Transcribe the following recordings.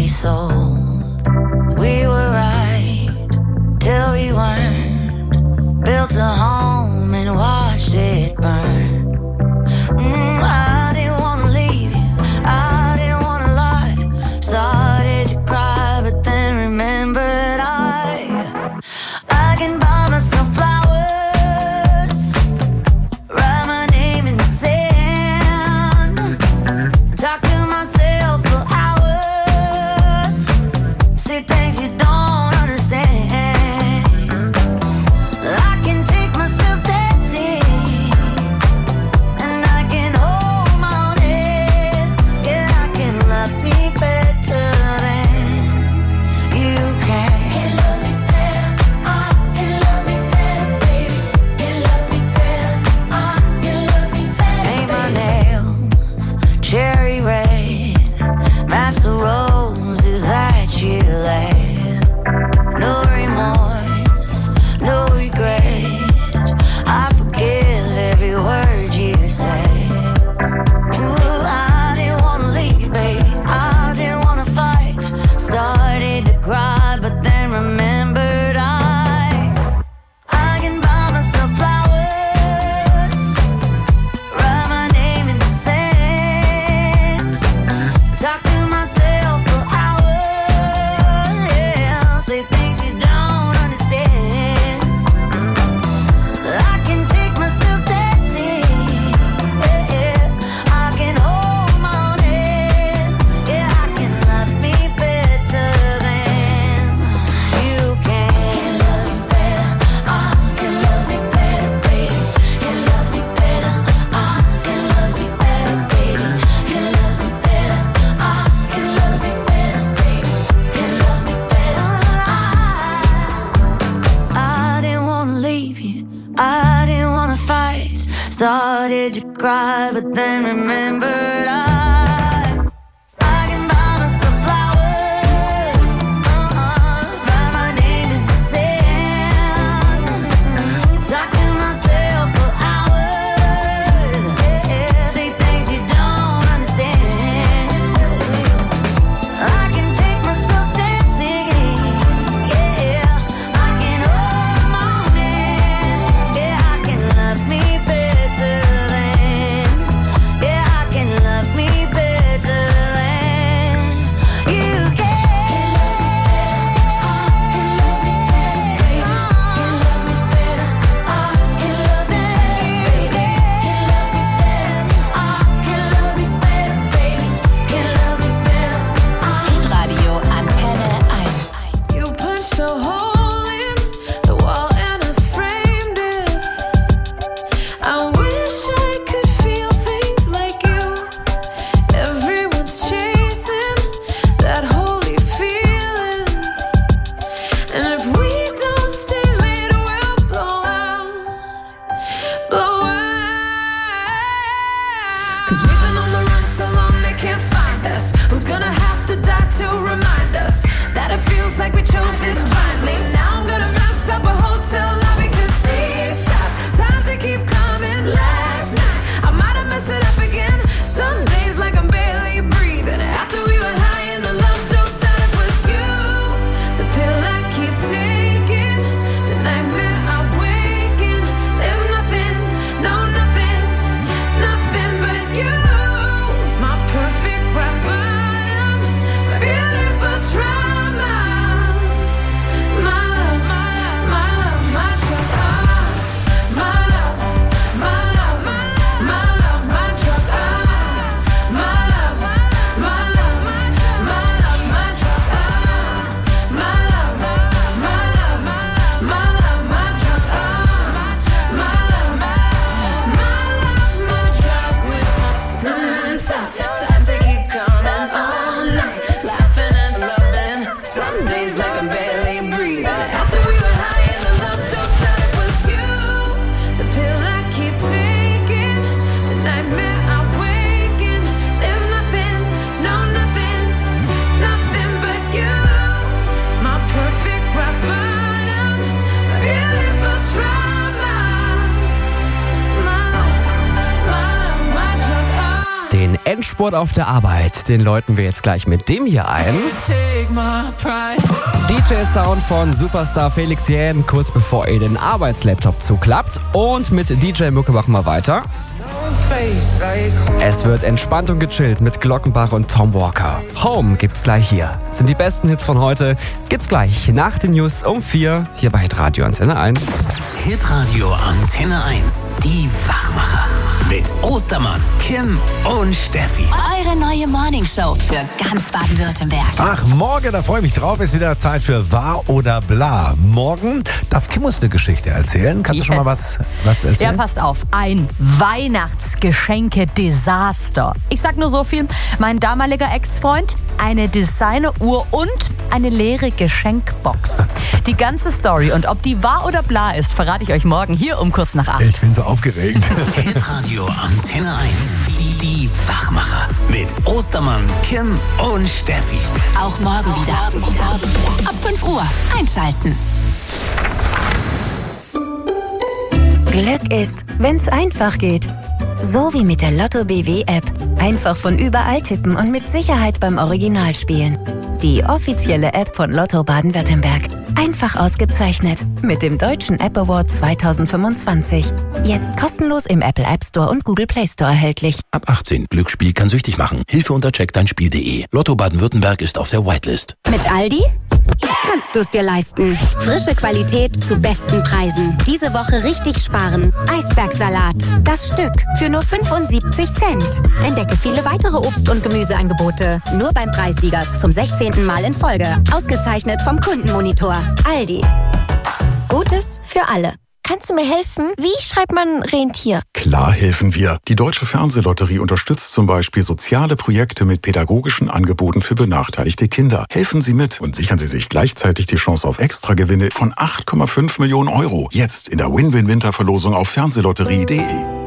sold. We were right till we weren't. Built a home and watched it burn. I didn't wanna leave you, I didn't wanna lie. Started to cry, but then remembered I can buy myself flowers, write my name in the sand, talk to myself for hours, say things you don't understand. I can take myself dancing, and I can hold my own head. Yeah, I can love me better than you can. Can love me better, I can love me better, baby. Can love me better, I can love me better. Paint my nails cherry red, match the roses that you laid. No remorse, no regret. I forgive every word you say. Ooh, I didn't wanna leave, babe. I didn't wanna fight. Started to cry, but then remembered I can buy myself flowers, write my name in the sand, talk to myself for hours, yeah, say things you don't understand. I can take myself dancing, yeah, I can hold my own head, yeah, I can love me better than you can. Can love me better, I can love me better, baby. Can love me better, I can love me better, baby. Can love me better, I can love me better, baby. Can love me better, I didn't wanna leave you, I didn't wanna fight. Started to cry, but then remembered I can buy myself flowers, write my name in the sand, talk to myself for hours, yeah, say things you don't understand. I can take myself dancing, yeah, I can hold my own hand, yeah, I can love me better than, yeah, I can love me better than you can. Can love me better, can love me better, I can love me better, can love me better, baby, can love me better, Hitradio Antenne 1. You punched a hole in the wall and I framed it. I wish I could feel things like you. Everyone's chasing that holy feeling, and if we don't stay late, we'll blow out. 'Cause we've been on the run so long they can't find us. Who's gonna have to die to remind us that it feels like we chose this blindly? Now I'm gonna mess up a hotel lobby 'cause these tough times they keep coming. Last night I might have messed it up again. Some days like I'm barely breathing. After we were high and the love doped out, it was you. The pill I keep taking, the nightmare I wake in. There's nothing, no nothing, nothing but you. My perfect rock bottom, my beautiful trauma. Endspurt auf der Arbeit, den läuten wir jetzt gleich mit dem hier ein. DJ-Sound von Superstar Felix Jähn, kurz bevor er den Arbeitslaptop zuklappt. Und mit DJ Mucke machen wir weiter. Es wird entspannt und gechillt mit Glockenbach und Tom Walker. Home gibt's gleich hier. Sind die besten Hits von heute. Gibt's gleich nach den News um 4 hier bei Hitradio Antenne 1. Hitradio Antenne 1. Die Wachmacher. Mit Ostermann, Kim und Steffi. Eure neue Morningshow für ganz Baden-Württemberg. Ach, morgen, da freue ich mich drauf, ist wieder Zeit für Wahr oder Bla. Morgen darf Kim uns eine Geschichte erzählen. Kannst du schon mal was erzählen? Ja, passt auf. Ein Weihnachtsgeschenke-Desaster. Ich sag nur so viel. Mein damaliger Ex-Freund, eine Designer-Uhr und eine leere Geschenkbox. Die ganze Story und ob die wahr oder bla ist, verrate ich euch morgen hier um kurz nach 8. Ich bin so aufgeregt. Hitradio Antenne 1. Die Wachmacher. Mit Ostermann, Kim und Steffi. Auch morgen wieder. Ab 5 Uhr einschalten. Glück ist, wenn's einfach geht. So wie mit der Lotto BW-App. Einfach von überall tippen und mit Sicherheit beim Original spielen. Die offizielle App von Lotto Baden-Württemberg. Einfach ausgezeichnet. Mit dem Deutschen App Award 2025. Jetzt kostenlos im Apple App Store und Google Play Store erhältlich. Ab 18. Glücksspiel kann süchtig machen. Hilfe unter checkdeinspiel.de. Lotto Baden-Württemberg ist auf der Whitelist. Mit Aldi kannst du es dir leisten. Frische Qualität zu besten Preisen. Diese Woche richtig sparen. Eisbergsalat. Das Stück für nur 75 Cent. Entdecke viele weitere Obst- und Gemüseangebote. Nur beim Preissieger zum 16. Mal in Folge. Ausgezeichnet vom Kundenmonitor. Aldi. Gutes für alle. Kannst du mir helfen? Wie schreibt man Rentier? Klar helfen wir. Die Deutsche Fernsehlotterie unterstützt zum Beispiel soziale Projekte mit pädagogischen Angeboten für benachteiligte Kinder. Helfen Sie mit und sichern Sie sich gleichzeitig die Chance auf Extragewinne von 8,5 Millionen Euro. Jetzt in der Win-Win-Winterverlosung auf fernsehlotterie.de.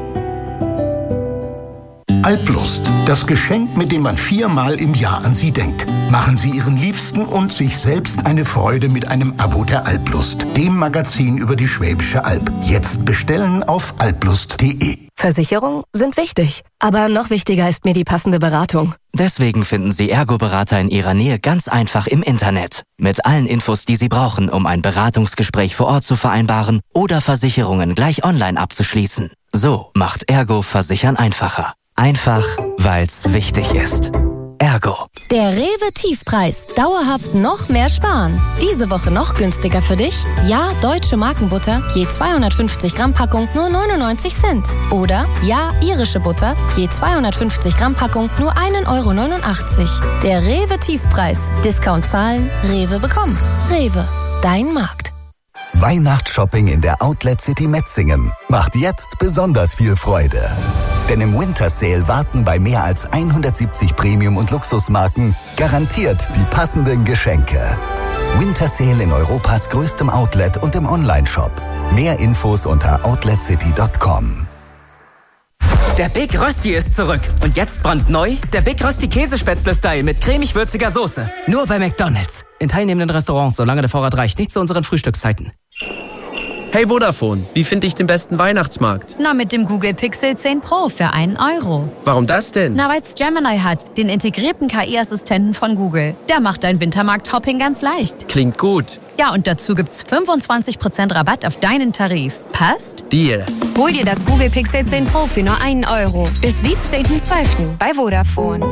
Alplust, das Geschenk, mit dem man 4-mal im Jahr an Sie denkt. Machen Sie Ihren Liebsten und sich selbst eine Freude mit einem Abo der Alplust, dem Magazin über die Schwäbische Alb. Jetzt bestellen auf alplust.de. Versicherungen sind wichtig, aber noch wichtiger ist mir die passende Beratung. Deswegen finden Sie Ergo-Berater in Ihrer Nähe ganz einfach im Internet. Mit allen Infos, die Sie brauchen, um ein Beratungsgespräch vor Ort zu vereinbaren oder Versicherungen gleich online abzuschließen. So macht Ergo Versichern einfacher. Einfach, weil's wichtig ist. Ergo. Der Rewe Tiefpreis. Dauerhaft noch mehr sparen. Diese Woche noch günstiger für dich? Ja, deutsche Markenbutter, je 250 Gramm Packung nur 99 Cent. Oder ja, irische Butter, je 250 Gramm Packung nur 1,89 €. Der Rewe Tiefpreis. Discount zahlen, Rewe bekommen. Rewe, dein Markt. Weihnachtsshopping in der Outlet City Metzingen macht jetzt besonders viel Freude. Denn im Winter Sale warten bei mehr als 170 Premium- und Luxusmarken garantiert die passenden Geschenke. Winter Sale in Europas größtem Outlet und im Onlineshop. Mehr Infos unter outletcity.com. Der Big Rösti ist zurück. Und jetzt brandneu der Big Rösti Käsespätzle-Style mit cremig-würziger Soße. Nur bei McDonald's. In teilnehmenden Restaurants, solange der Vorrat reicht. Nicht zu unseren Frühstückszeiten. Hey Vodafone, wie finde ich den besten Weihnachtsmarkt? Na, mit dem Google Pixel 10 Pro für 1 €. Warum das denn? Na, weil's Gemini hat, den integrierten KI-Assistenten von Google. Der macht dein Wintermarkt-Hopping ganz leicht. Klingt gut. Ja, und dazu gibt's 25% Rabatt auf deinen Tarif. Passt? Deal. Hol dir das Google Pixel 10 Pro für nur 1 €. Bis 17.12. bei Vodafone.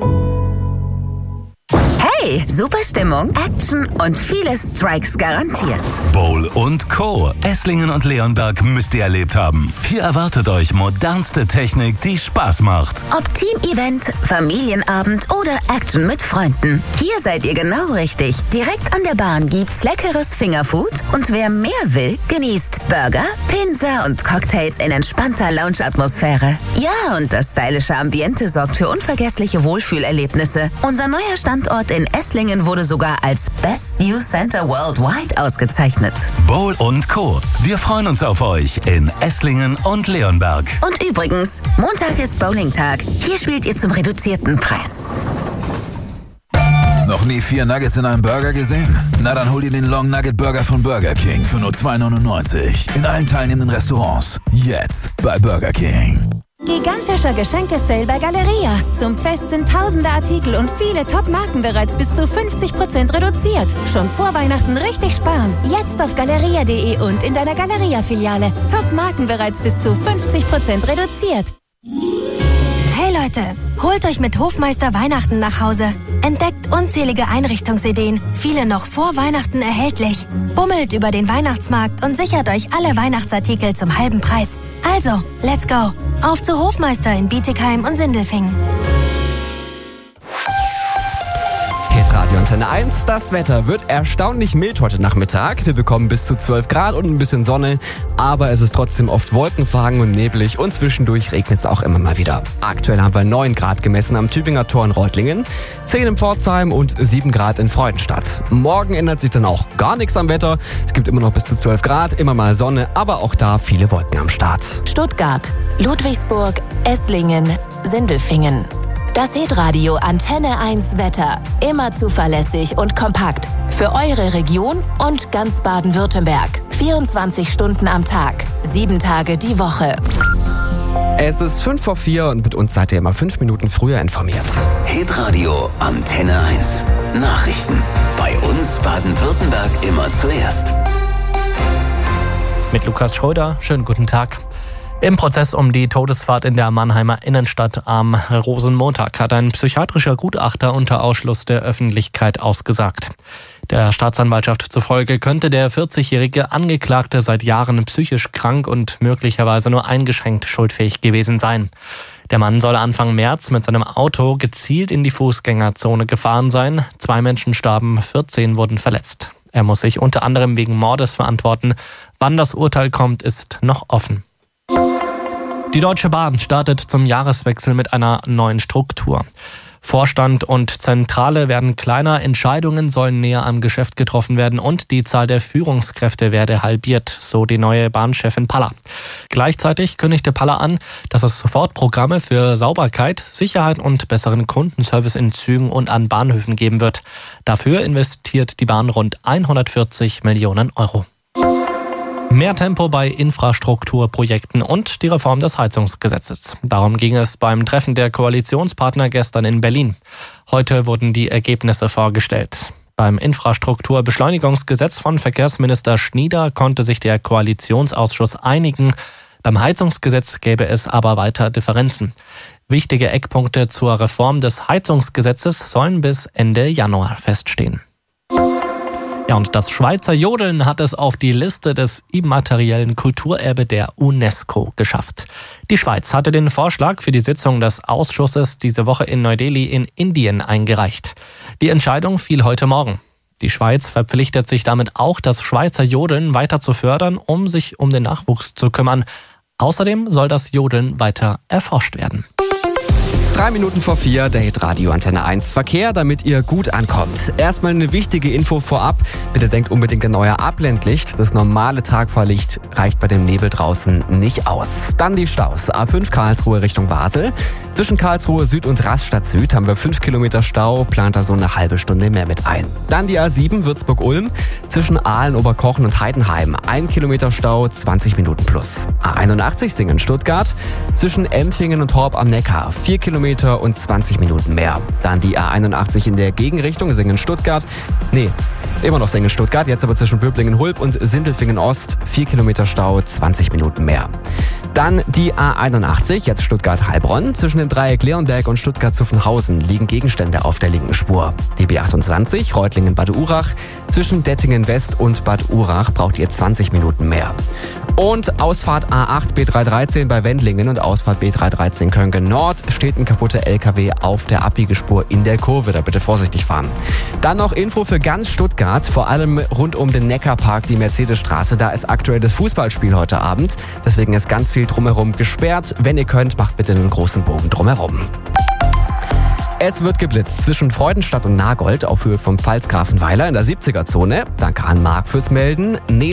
Hey, super Stimmung, Action und viele Strikes garantiert. Bowl & Co. Esslingen und Leonberg müsst ihr erlebt haben. Hier erwartet euch modernste Technik, die Spaß macht. Ob Team-Event, Familienabend oder Action mit Freunden. Hier seid ihr genau richtig. Direkt an der Bahn gibt's leckeres Fingerfood und wer mehr will, genießt Burger, Pizza und Cocktails in entspannter Lounge-Atmosphäre. Ja, und das stylische Ambiente sorgt für unvergessliche Wohlfühlerlebnisse. Unser neuer Standort in Esslingen wurde sogar als Best New Center Worldwide ausgezeichnet. Bowl & Co. Wir freuen uns auf euch in Esslingen und Leonberg. Und übrigens, Montag ist Bowling-Tag. Hier spielt ihr zum reduzierten Preis. Noch nie 4 Nuggets in einem Burger gesehen? Na dann hol dir den Long Nugget Burger von Burger King für nur 2,99 € in allen teilnehmenden Restaurants. Jetzt bei Burger King. Gigantischer Geschenkesale bei Galeria. Zum Fest sind tausende Artikel und viele Top-Marken bereits bis zu 50% reduziert. Schon vor Weihnachten richtig sparen. Jetzt auf galeria.de und in deiner Galeria-Filiale. Top-Marken bereits bis zu 50% reduziert. Hey Leute, holt euch mit Hofmeister Weihnachten nach Hause. Entdeckt unzählige Einrichtungsideen, viele noch vor Weihnachten erhältlich. Bummelt über den Weihnachtsmarkt und sichert euch alle Weihnachtsartikel zum halben Preis. Also, let's go. Auf zu Hofmeister in Bietigheim und Sindelfingen. Radio Antenne 1, das Wetter wird erstaunlich mild heute Nachmittag. Wir bekommen bis zu 12 Grad und ein bisschen Sonne, aber es ist trotzdem oft wolkenverhangen und neblig und zwischendurch regnet es auch immer mal wieder. Aktuell haben wir 9 Grad gemessen am Tübinger Tor in Reutlingen, 10 in Pforzheim und 7 Grad in Freudenstadt. Morgen ändert sich dann auch gar nichts am Wetter. Es gibt immer noch bis zu 12 Grad, immer mal Sonne, aber auch da viele Wolken am Start. Stuttgart, Ludwigsburg, Esslingen, Sindelfingen. Das Hitradio Antenne 1 Wetter. Immer zuverlässig und kompakt. Für eure Region und ganz Baden-Württemberg. 24 Stunden am Tag. 7 Tage die Woche. Es ist 5:04 und mit uns seid ihr immer 5 Minuten früher informiert. Hitradio Antenne 1. Nachrichten. Bei uns Baden-Württemberg immer zuerst. Mit Lukas Schröder. Schönen guten Tag. Im Prozess um die Todesfahrt in der Mannheimer Innenstadt am Rosenmontag hat ein psychiatrischer Gutachter unter Ausschluss der Öffentlichkeit ausgesagt. Der Staatsanwaltschaft zufolge könnte der 40-jährige Angeklagte seit Jahren psychisch krank und möglicherweise nur eingeschränkt schuldfähig gewesen sein. Der Mann soll Anfang März mit seinem Auto gezielt in die Fußgängerzone gefahren sein. 2 Menschen starben, 14 wurden verletzt. Er muss sich unter anderem wegen Mordes verantworten. Wann das Urteil kommt, ist noch offen. Die Deutsche Bahn startet zum Jahreswechsel mit einer neuen Struktur. Vorstand und Zentrale werden kleiner, Entscheidungen sollen näher am Geschäft getroffen werden und die Zahl der Führungskräfte werde halbiert, so die neue Bahnchefin Paller. Gleichzeitig kündigte Paller an, dass es sofort Programme für Sauberkeit, Sicherheit und besseren Kundenservice in Zügen und an Bahnhöfen geben wird. Dafür investiert die Bahn rund 140 Millionen Euro. Mehr Tempo bei Infrastrukturprojekten und die Reform des Heizungsgesetzes. Darum ging es beim Treffen der Koalitionspartner gestern in Berlin. Heute wurden die Ergebnisse vorgestellt. Beim Infrastrukturbeschleunigungsgesetz von Verkehrsminister Schnieder konnte sich der Koalitionsausschuss einigen. Beim Heizungsgesetz gäbe es aber weiter Differenzen. Wichtige Eckpunkte zur Reform des Heizungsgesetzes sollen bis Ende Januar feststehen. Ja, und das Schweizer Jodeln hat es auf die Liste des immateriellen Kulturerbe der UNESCO geschafft. Die Schweiz hatte den Vorschlag für die Sitzung des Ausschusses diese Woche in Neu-Delhi in Indien eingereicht. Die Entscheidung fiel heute Morgen. Die Schweiz verpflichtet sich damit auch, das Schweizer Jodeln weiter zu fördern, um sich um den Nachwuchs zu kümmern. Außerdem soll das Jodeln weiter erforscht werden. 3:04, der Hitradio Antenne 1 Verkehr, damit ihr gut ankommt. Erstmal eine wichtige Info vorab. Bitte denkt unbedingt an euer Abblendlicht. Das normale Tagfahrlicht reicht bei dem Nebel draußen nicht aus. Dann die Staus. A5 Karlsruhe Richtung Basel. Zwischen Karlsruhe Süd und Rastatt Süd haben wir 5 Kilometer Stau, plant da so eine halbe Stunde mehr mit ein. Dann die A7 Würzburg-Ulm. Zwischen Aalen, Oberkochen und Heidenheim 1 Kilometer Stau, 20 Minuten plus. A81 Singen-Stuttgart. Zwischen Empfingen und Horb am Neckar 4 Kilometer und 20 Minuten mehr. Dann die A81 in der Gegenrichtung Singen-Stuttgart. Immer noch Singen-Stuttgart, jetzt aber zwischen Böblingen-Hulb und Sindelfingen-Ost 4 Kilometer Stau, 20 Minuten mehr. Dann die A81, jetzt Stuttgart-Heilbronn. Zwischen dem Dreieck Leonberg und Stuttgart-Zuffenhausen liegen Gegenstände auf der linken Spur. Die B28 Reutlingen-Bad Urach. Zwischen Dettingen-West und Bad Urach braucht ihr 20 Minuten mehr. Und Ausfahrt A8 B313 bei Wendlingen und Ausfahrt B313 Köngen Nord steht ein kaputter LKW auf der Abbiegespur in der Kurve. Da bitte vorsichtig fahren. Dann noch Info für ganz Stuttgart, vor allem rund um den Neckarpark, die Mercedesstraße. Da ist aktuell das Fußballspiel heute Abend. Deswegen ist ganz viel drumherum gesperrt. Wenn ihr könnt, macht bitte einen großen Bogen drumherum. Es wird geblitzt zwischen Freudenstadt und Nagold auf Höhe vom Pfalzgrafenweiler in der 70er-Zone. Danke an Marc fürs Melden.